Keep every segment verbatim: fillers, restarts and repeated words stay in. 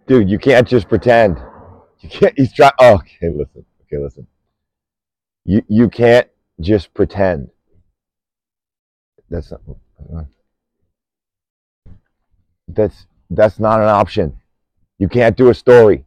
Dude, you can't just pretend. You can't. He's trying. Oh, okay, listen. Okay, listen. You you can't just pretend. That's not. That's that's not an option. You can't do a story.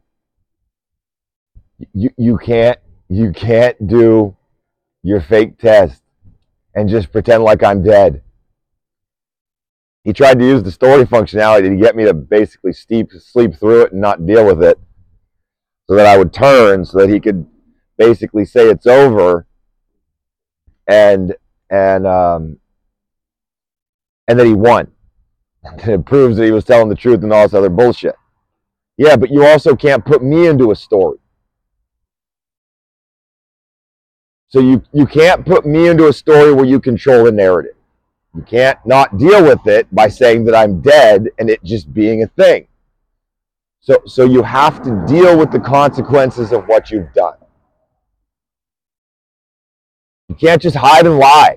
You you can't you can't do your fake test and just pretend like I'm dead. He tried to use the story functionality to get me to basically steep, sleep through it and not deal with it, so that I would turn, so that he could basically say it's over, and and um, and that he won. And it proves that he was telling the truth and all this other bullshit. Yeah, but you also can't put me into a story. So you, you can't put me into a story where you control the narrative. You can't not deal with it by saying that I'm dead and it just being a thing. So, so you have to deal with the consequences of what you've done. You can't just hide and lie.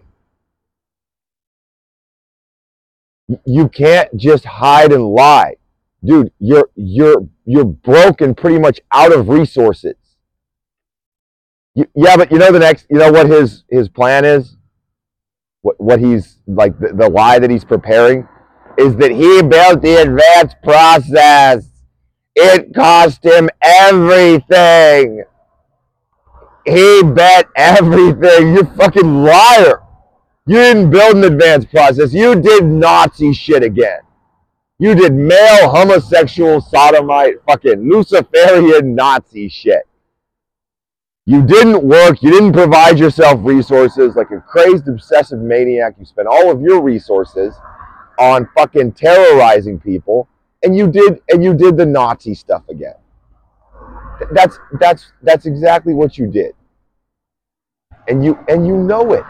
You can't just hide and lie. Dude, you're you're you're broken, pretty much out of resources. You, yeah, but you know the next, you know what his his plan is? What what he's like the, the lie that he's preparing is that he built the advanced process. It cost him everything. He bet everything. You fucking liar. You didn't build an advanced process. You did Nazi shit again. You did male, homosexual, sodomite, fucking Luciferian Nazi shit. You didn't work. You didn't provide yourself resources like a crazed, obsessive maniac. You spent all of your resources on fucking terrorizing people, and you did and you did the Nazi stuff again. That's that's that's exactly what you did, and you and you know it.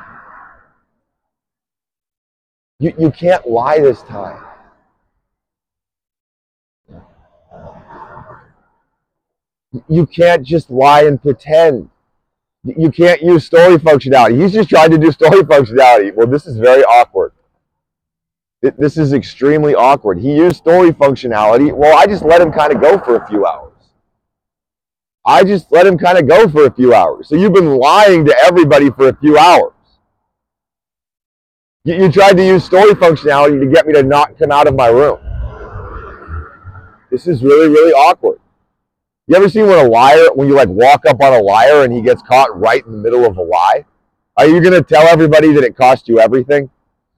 You you can't lie this time. You can't just lie and pretend. You can't use story functionality. He's just trying to do story functionality. Well, this is very awkward. This is extremely awkward. He used story functionality. Well, I just let him kind of go for a few hours. I just let him kind of go for a few hours. So you've been lying to everybody for a few hours. You, you tried to use story functionality to get me to not come out of my room. This is really, really awkward. You ever seen when a liar, when you like walk up on a liar and he gets caught right in the middle of a lie? Are you going to tell everybody that it cost you everything?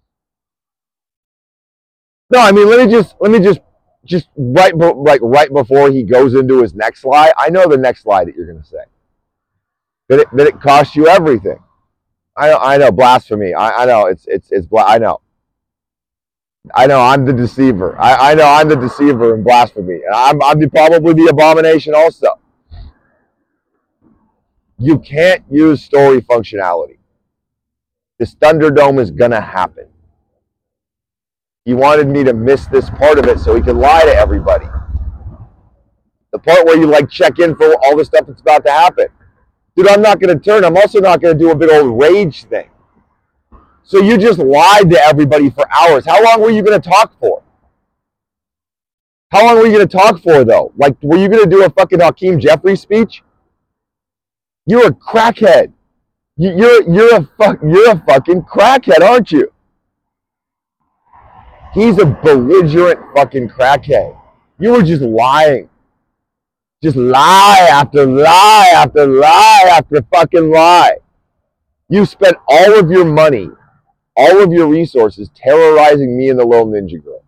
No, I mean, let me just, let me just, just right, like right before he goes into his next lie, I know the next lie that you're going to say. That it, that it cost you everything. I know, I know, blasphemy. I, I know, it's, it's, it's, I know. I know I'm the deceiver. I, I know I'm the deceiver in blasphemy. And I'm, I'm the, probably the abomination also. You can't use story functionality. This Thunderdome is going to happen. He wanted me to miss this part of it so he could lie to everybody. The part where you like check in for all the stuff that's about to happen. Dude, I'm not going to turn. I'm also not going to do a big old rage thing. So you just lied to everybody for hours. How long were you going to talk for? How long were you going to talk for, though? Like, were you going to do a fucking Hakeem Jeffries speech? You're a crackhead. You're you're a fuck you're a fucking crackhead, aren't you? He's a belligerent fucking crackhead. You were just lying. Just lie after lie after lie after fucking lie. You spent all of your money, all of your resources terrorizing me and the little ninja girl.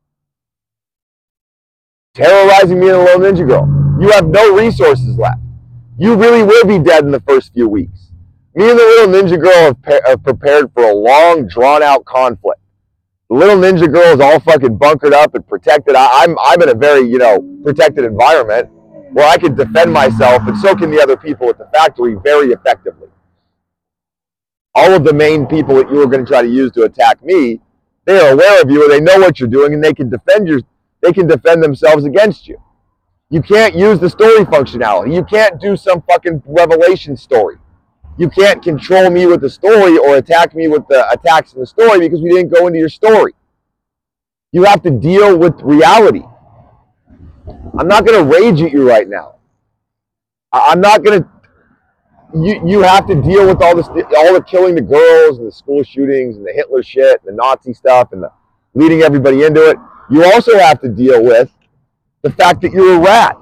Terrorizing me and the little ninja girl. You have no resources left. You really will be dead in the first few weeks. Me and the little ninja girl have, pa- have prepared for a long, drawn-out conflict. The little ninja girl is all fucking bunkered up and protected. I, I'm I'm in a very, you know, protected environment where I can defend myself, and so can the other people at the factory very effectively. All of the main people that you were going to try to use to attack me, they are aware of you and they know what you're doing, and they can defend your, they can defend themselves against you. You can't use the story functionality. You can't do some fucking revelation story. You can't control me with the story or attack me with the attacks in the story because we didn't go into your story. You have to deal with reality. I'm not going to rage at you right now. I'm not going to. You you have to deal with all this, all the killing the girls and the school shootings and the Hitler shit and the Nazi stuff and the leading everybody into it. You also have to deal with the fact that you're a rat.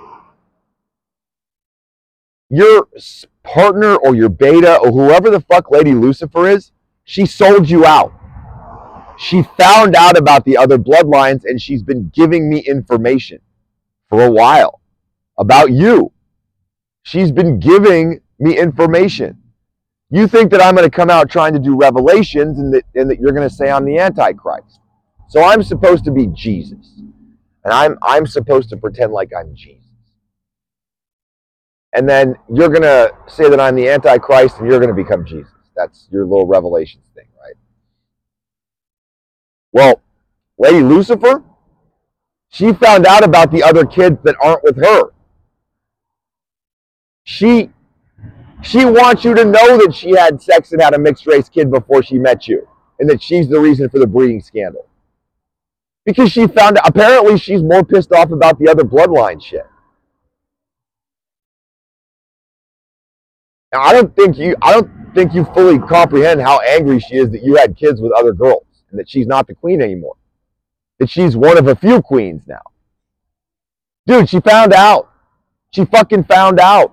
Your partner or your beta or whoever the fuck Lady Lucifer is, she sold you out. She found out about the other bloodlines and she's been giving me information for a while about you. She's been giving me information. You think that I'm going to come out trying to do revelations and that, and that you're going to say I'm the Antichrist. So I'm supposed to be Jesus. And I'm, I'm supposed to pretend like I'm Jesus. And then you're going to say that I'm the Antichrist and you're going to become Jesus. That's your little revelations thing, right? Well, Lady Lucifer, she found out about the other kids that aren't with her. She, she wants you to know that she had sex and had a mixed race kid before she met you. And that she's the reason for the breeding scandal. Because she found out, apparently she's more pissed off about the other bloodline shit. Now, I don't think you I don't think you fully comprehend how angry she is that you had kids with other girls and that she's not the queen anymore. That she's one of a few queens now. Dude, she found out. She fucking found out.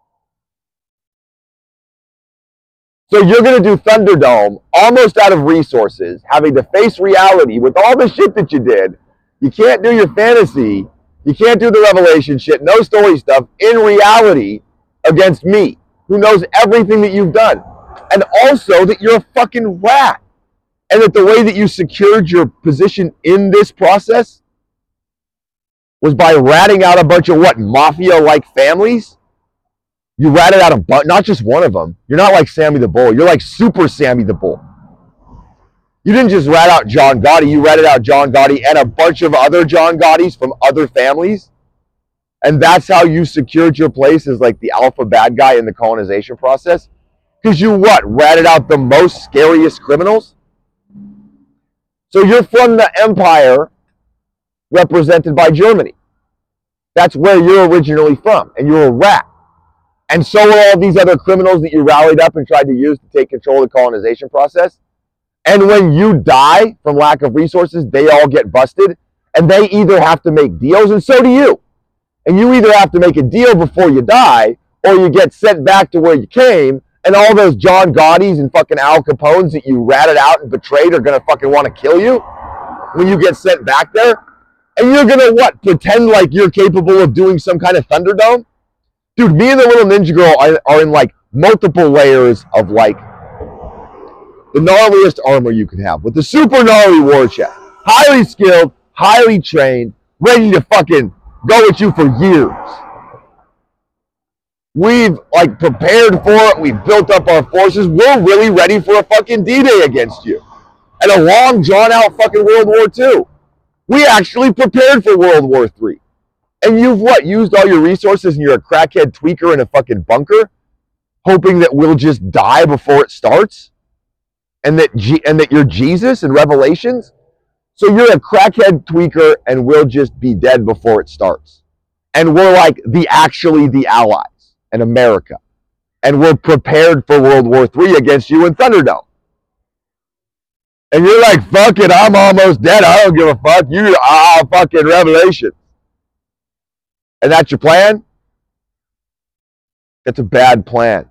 So you're going to do Thunderdome almost out of resources, having to face reality with all the shit that you did. You can't do your fantasy. You can't do the revelation shit, no story stuff, in reality against me, who knows everything that you've done. And also that you're a fucking rat. And that the way that you secured your position in this process was by ratting out a bunch of what, mafia-like families? You ratted out a bunch, not just one of them. You're not like Sammy the Bull. You're like Super Sammy the Bull. You didn't just rat out John Gotti. You ratted out John Gotti and a bunch of other John Gottis from other families. And that's how you secured your place as like the alpha bad guy in the colonization process. Because you what? Ratted out the most scariest criminals? So you're from the empire represented by Germany. That's where you're originally from. And you're a rat. And so are all these other criminals that you rallied up and tried to use to take control of the colonization process. And when you die from lack of resources, they all get busted. And they either have to make deals, and so do you. And you either have to make a deal before you die, or you get sent back to where you came, and all those John Gottis and fucking Al Capones that you ratted out and betrayed are going to fucking want to kill you when you get sent back there. And you're going to, what, pretend like you're capable of doing some kind of Thunderdome? Dude, me and the little ninja girl are, are in like multiple layers of like the gnarliest armor you can have with the super gnarly war chest. Highly skilled, highly trained, ready to fucking go at you for years. We've like prepared for it. We've built up our forces. We're really ready for a fucking D-Day against you. And a long drawn out fucking World War Two. We actually prepared for World War Three. And you've what? Used all your resources and you're a crackhead tweaker in a fucking bunker, hoping that we'll just die before it starts? And that G- and that you're Jesus in Revelations? So you're a crackhead tweaker and we'll just be dead before it starts. And we're like the actually the allies in America. And we're prepared for World War Three against you in Thunderdome. And you're like, fuck it, I'm almost dead. I don't give a fuck. You ah fucking Revelation. And that's your plan? That's a bad plan.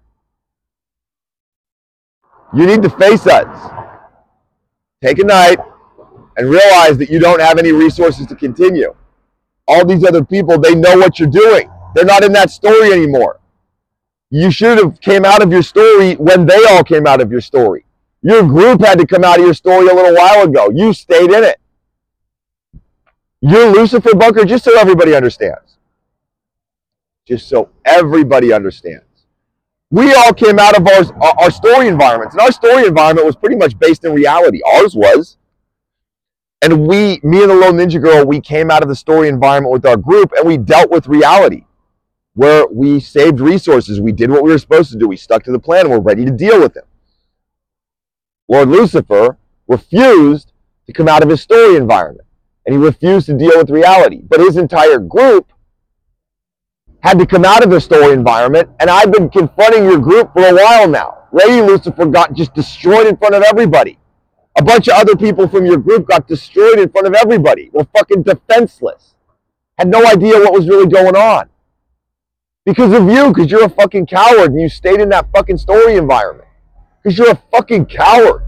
You need to face us. Take a night and realize that you don't have any resources to continue. All these other people, they know what you're doing. They're not in that story anymore. You should have came out of your story when they all came out of your story. Your group had to come out of your story a little while ago. You stayed in it. You're Lucifer Bunker, just so everybody understands. Just so everybody understands. We all came out of our, our story environments. And our story environment was pretty much based in reality. Ours was. And we, me and the little ninja girl, we came out of the story environment with our group and we dealt with reality. Where we saved resources. We did what we were supposed to do. We stuck to the plan and we're ready to deal with it. Lord Lucifer refused to come out of his story environment. And he refused to deal with reality. But his entire group had to come out of the story environment, and I've been confronting your group for a while now. Lady Lucifer got just destroyed in front of everybody. A bunch of other people from your group got destroyed in front of everybody. Were fucking defenseless. Had no idea what was really going on. Because of you, because you're a fucking coward and you stayed in that fucking story environment. Because you're a fucking coward.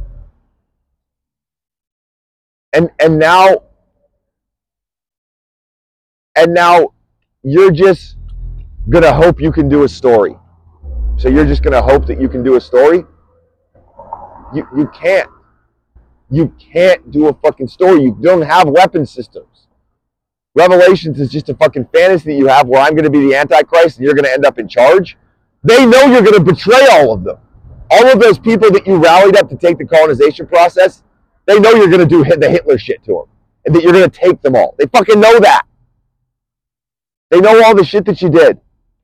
And and now, and now you're just gonna hope you can do a story. So you're just gonna hope that you can do a story? You you can't. You can't do a fucking story. You don't have weapon systems. Revelations is just a fucking fantasy that you have where I'm going to be the Antichrist and you're going to end up in charge. They know you're going to betray all of them. All of those people that you rallied up to take the colonization process, they know you're going to do the Hitler shit to them. And that you're going to take them all. They fucking know that. They know all the shit that you did.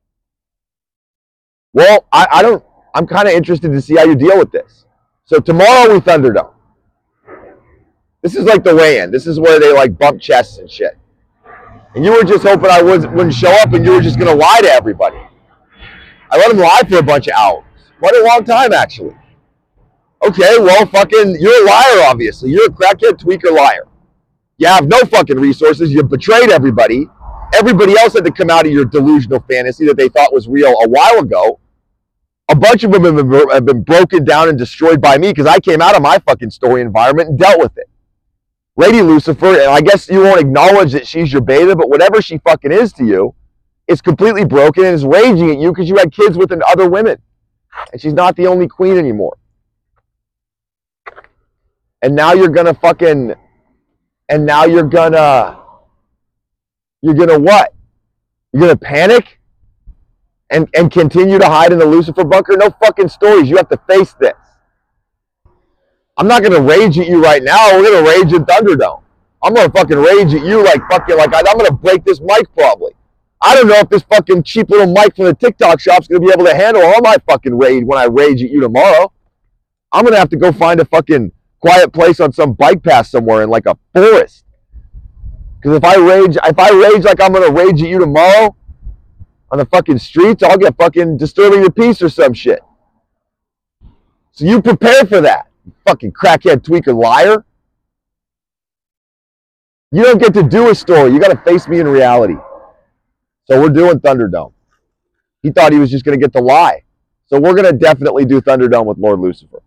Well, I, I don't, I'm kind of interested to see how you deal with this. So tomorrow we Thunderdome. This is like the weigh-in. This is where they like bump chests and shit. And you were just hoping I wouldn't show up and you were just going to lie to everybody. I let him lie for a bunch of hours. Quite a long time, actually. Okay, well, fucking, you're a liar, obviously. You're a crackhead, tweaker, liar. You have no fucking resources. You betrayed everybody. Everybody else had to come out of your delusional fantasy that they thought was real a while ago. A bunch of them have been, have been broken down and destroyed by me because I came out of my fucking story environment and dealt with it. Lady Lucifer, and I guess you won't acknowledge that she's your beta, but whatever she fucking is to you, is completely broken and is raging at you because you had kids with other women. And she's not the only queen anymore. And now you're gonna fucking, and now you're gonna, you're gonna what? You're gonna panic? And, and continue to hide in the Lucifer bunker? No fucking stories. You have to face this. I'm not gonna rage at you right now. We're gonna rage in Thunderdome. I'm gonna fucking rage at you like fucking like I, I'm gonna break this mic probably. I don't know if this fucking cheap little mic from the TikTok shop's gonna be able to handle all my fucking rage when I rage at you tomorrow. I'm gonna have to go find a fucking quiet place on some bike path somewhere in like a forest. Because if I rage, if I rage like I'm gonna rage at you tomorrow on the fucking streets, I'll get fucking disturbing the peace or some shit. So you prepare for that. Fucking crackhead, tweaker, liar. You don't get to do a story. You got to face me in reality. So we're doing Thunderdome. He thought he was just going to get to lie. So we're going to definitely do Thunderdome with Lord Lucifer.